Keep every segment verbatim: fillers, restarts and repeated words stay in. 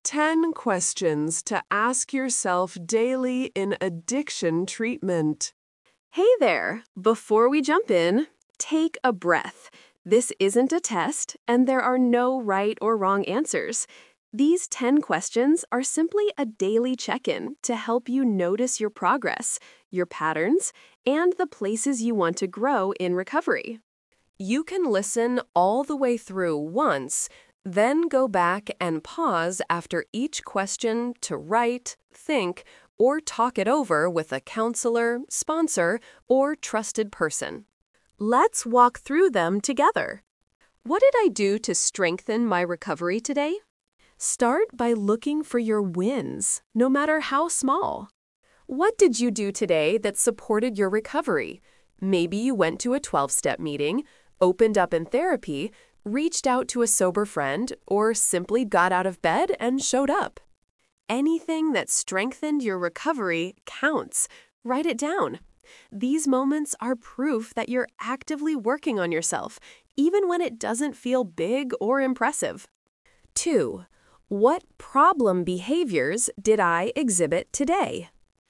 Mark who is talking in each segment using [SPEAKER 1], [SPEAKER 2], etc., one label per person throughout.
[SPEAKER 1] ten questions to ask yourself daily in addiction treatment.
[SPEAKER 2] Hey there! Before we jump in, take a breath. This isn't a test, and there are no right or wrong answers. These ten questions are simply a daily check-in to help you notice your progress, your patterns, and the places you want to grow in recovery. You can listen all the way through once, then go back and pause after each question to write, think, or talk it over with a counselor, sponsor, or trusted person. Let's walk through them together. What did I do to strengthen my recovery today? Start by looking for your wins, no matter how small. What did you do today that supported your recovery? Maybe you went to a twelve-step meeting, opened up in therapy, reached out to a sober friend, or simply got out of bed and showed up. Anything that strengthened your recovery counts. Write it down. These moments are proof that you're actively working on yourself, even when it doesn't feel big or impressive. Two, what problem behaviors did I exhibit today?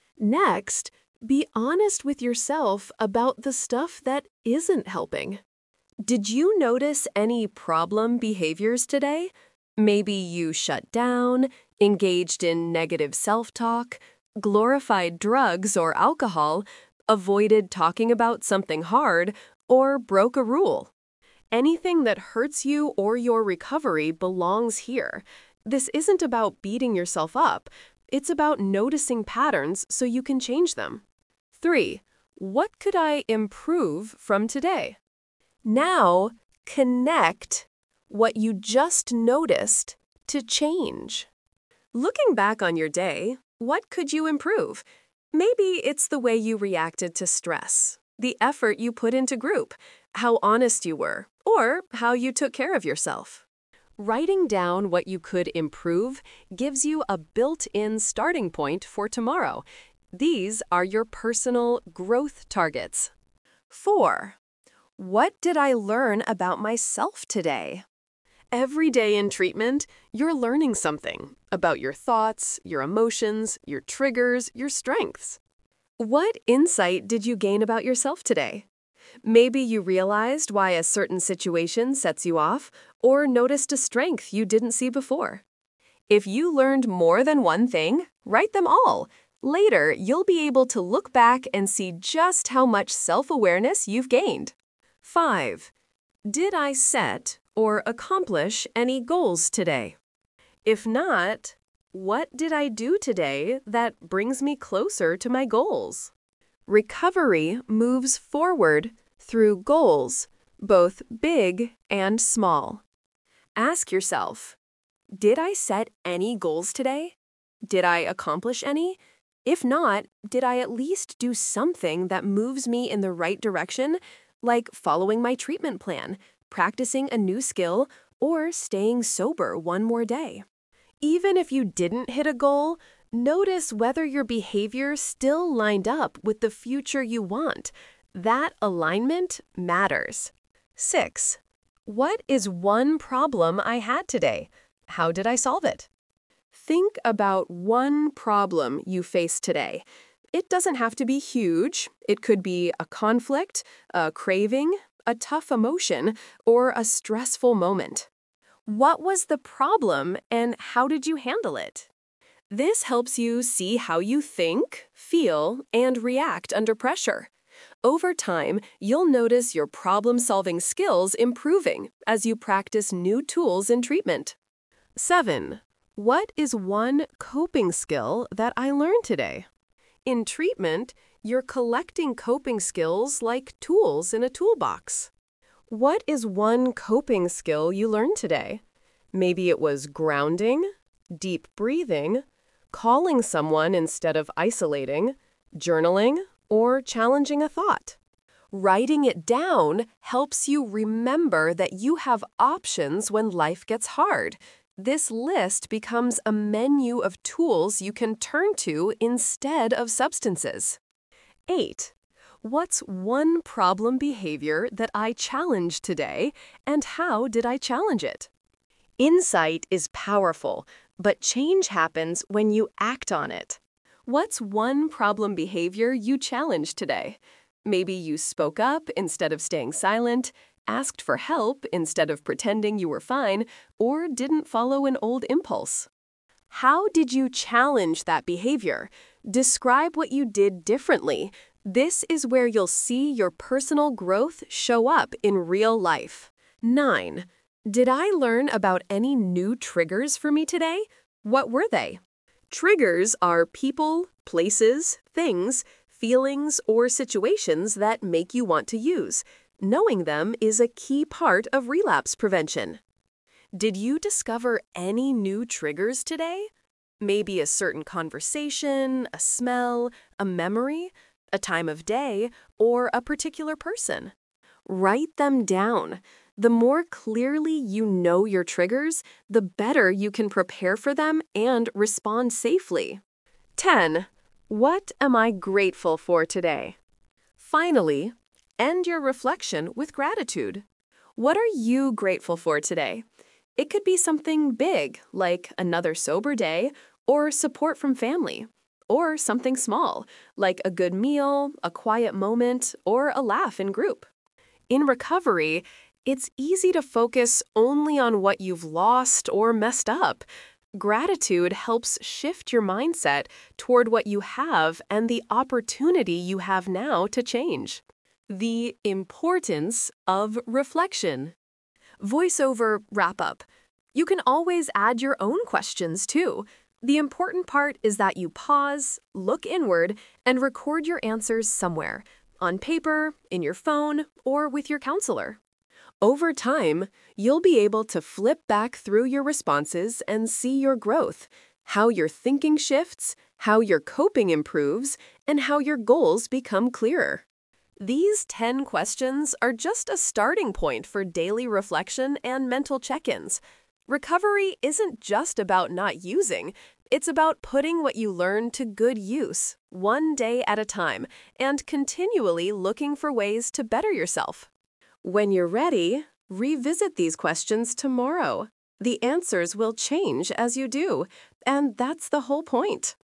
[SPEAKER 2] Next, be honest with yourself about the stuff that isn't helping. Did you notice any problem behaviors today? Maybe you shut down, engaged in negative self-talk, glorified drugs or alcohol, avoided talking about something hard, or broke a rule. Anything that hurts you or your recovery belongs here. This isn't about beating yourself up. It's about noticing patterns so you can change them. Three, what could I improve from today? Now, connect what you just noticed to change. Looking back on your day, what could you improve? Maybe it's the way you reacted to stress, the effort you put into group, how honest you were, or how you took care of yourself. Writing down what you could improve gives you a built-in starting point for tomorrow. These are your personal growth targets. Four, what did I learn about myself today? Every day in treatment, you're learning something about your thoughts, your emotions, your triggers, your strengths. What insight did you gain about yourself today? Maybe you realized why a certain situation sets you off, or noticed a strength you didn't see before. If you learned more than one thing, write them all. Later, you'll be able to look back and see just how much self-awareness you've gained. Five, did I set or accomplish any goals today? If not, what did I do today that brings me closer to my goals? Recovery moves forward through goals, both big and small. Ask yourself, did I set any goals today? Did I accomplish any? If not, did I at least do something that moves me in the right direction, like following my treatment plan, practicing a new skill, or staying sober one more day? Even if you didn't hit a goal, notice whether your behavior still lined up with the future you want. That alignment matters. Six, what is one problem I had today? How did I solve it? Think about one problem you faced today. It doesn't have to be huge. It could be a conflict, a craving, a tough emotion, or a stressful moment. What was the problem and how did you handle it? This helps you see how you think, feel, and react under pressure. Over time, you'll notice your problem-solving skills improving as you practice new tools in treatment. Seven, what is one coping skill that I learned today? In treatment, you're collecting coping skills like tools in a toolbox. What is one coping skill you learned today? Maybe it was grounding, deep breathing, calling someone instead of isolating, journaling, or challenging a thought. Writing it down helps you remember that you have options when life gets hard. This list becomes a menu of tools you can turn to instead of substances. Eight, what's one problem behavior that I challenged today, and how did I challenge it? Insight is powerful, But change happens when you act on it. What's one problem behavior you challenged today? Maybe you spoke up instead of staying silent, asked for help instead of pretending you were fine, or didn't follow an old impulse. How did you challenge that behavior? Describe what you did differently. This is where you'll see your personal growth show up in real life. nine. Did I learn about any new triggers for me today? What were they? Triggers are people, places, things, feelings, or situations that make you want to use. Knowing them is a key part of relapse prevention. Did you discover any new triggers today? Maybe a certain conversation, a smell, a memory, a time of day, or a particular person. Write them down. The more clearly you know your triggers, the better you can prepare for them and respond safely. ten. What am I grateful for today? Finally, end your reflection with gratitude. What are you grateful for today? It could be something big, like another sober day, or support from family, or something small, like a good meal, a quiet moment, or a laugh in group. In recovery, it's easy to focus only on what you've lost or messed up. Gratitude helps shift your mindset toward what you have and the opportunity you have now to change. The importance of reflection. Voiceover wrap-up. You can always add your own questions, too. The important part is that you pause, look inward, and record your answers somewhere, on paper, in your phone, or with your counselor. Over time, you'll be able to flip back through your responses and see your growth, how your thinking shifts, how your coping improves, and how your goals become clearer. These ten questions are just a starting point for daily reflection and mental check-ins. Recovery isn't just about not using, it's about putting what you learn to good use, one day at a time, and continually looking for ways to better yourself. When you're ready, revisit these questions tomorrow. The answers will change as you do, and that's the whole point.